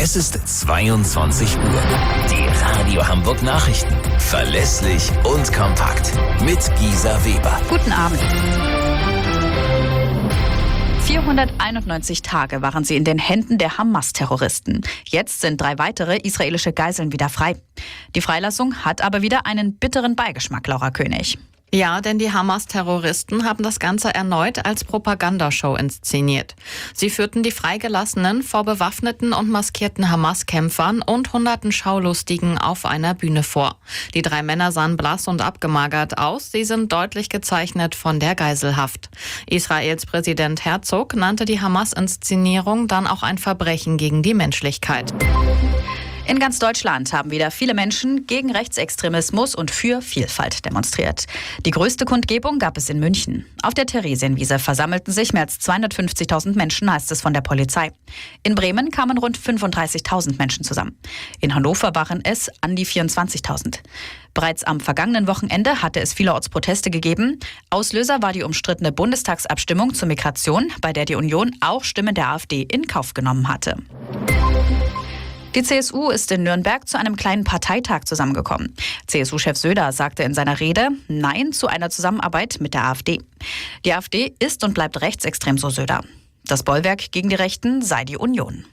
Es ist 22 Uhr. Die Radio Hamburg Nachrichten. Verlässlich und kompakt. Mit Gisa Weber. Guten Abend. 491 Tage waren sie in den Händen der Hamas-Terroristen. Jetzt sind 3 weitere israelische Geiseln wieder frei. Die Freilassung hat aber wieder einen bitteren Beigeschmack, Laura König. Ja, denn die Hamas-Terroristen haben das Ganze erneut als Propagandashow inszeniert. Sie führten die Freigelassenen vor bewaffneten und maskierten Hamas-Kämpfern und hunderten Schaulustigen auf einer Bühne vor. Die 3 Männer sahen blass und abgemagert aus. Sie sind deutlich gezeichnet von der Geiselhaft. Israels Präsident Herzog nannte die Hamas-Inszenierung dann auch ein Verbrechen gegen die Menschlichkeit. In ganz Deutschland haben wieder viele Menschen gegen Rechtsextremismus und für Vielfalt demonstriert. Die größte Kundgebung gab es in München. Auf der Theresienwiese versammelten sich mehr als 250.000 Menschen, heißt es von der Polizei. In Bremen kamen rund 35.000 Menschen zusammen. In Hannover waren es an die 24.000. Bereits am vergangenen Wochenende hatte es vielerorts Proteste gegeben. Auslöser war die umstrittene Bundestagsabstimmung zur Migration, bei der die Union auch Stimmen der AfD in Kauf genommen hatte. Die CSU ist in Nürnberg zu einem kleinen Parteitag zusammengekommen. CSU-Chef Söder sagte in seiner Rede Nein zu einer Zusammenarbeit mit der AfD. Die AfD ist und bleibt rechtsextrem, so Söder. Das Bollwerk gegen die Rechten sei die Union.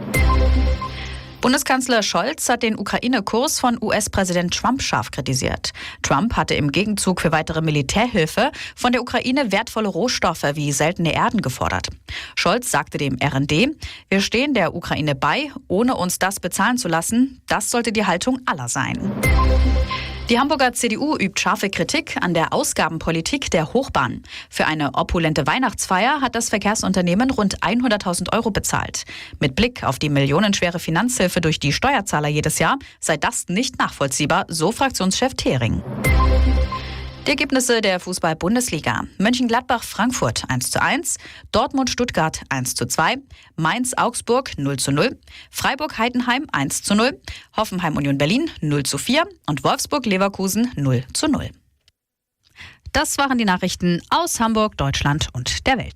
Bundeskanzler Scholz hat den Ukraine-Kurs von US-Präsident Trump scharf kritisiert. Trump hatte im Gegenzug für weitere Militärhilfe von der Ukraine wertvolle Rohstoffe wie seltene Erden gefordert. Scholz sagte dem RND, wir stehen der Ukraine bei, ohne uns das bezahlen zu lassen. Das sollte die Haltung aller sein. Die Hamburger CDU übt scharfe Kritik an der Ausgabenpolitik der Hochbahn. Für eine opulente Weihnachtsfeier hat das Verkehrsunternehmen rund 100.000 € bezahlt. Mit Blick auf die millionenschwere Finanzhilfe durch die Steuerzahler jedes Jahr sei das nicht nachvollziehbar, so Fraktionschef Thering. Die Ergebnisse der Fußball-Bundesliga. Mönchengladbach-Frankfurt 1:1, Dortmund-Stuttgart 1:2, Mainz-Augsburg 0:0, Freiburg-Heidenheim 1:0, Hoffenheim-Union Berlin 0:4 und Wolfsburg-Leverkusen 0:0. Das waren die Nachrichten aus Hamburg, Deutschland und der Welt.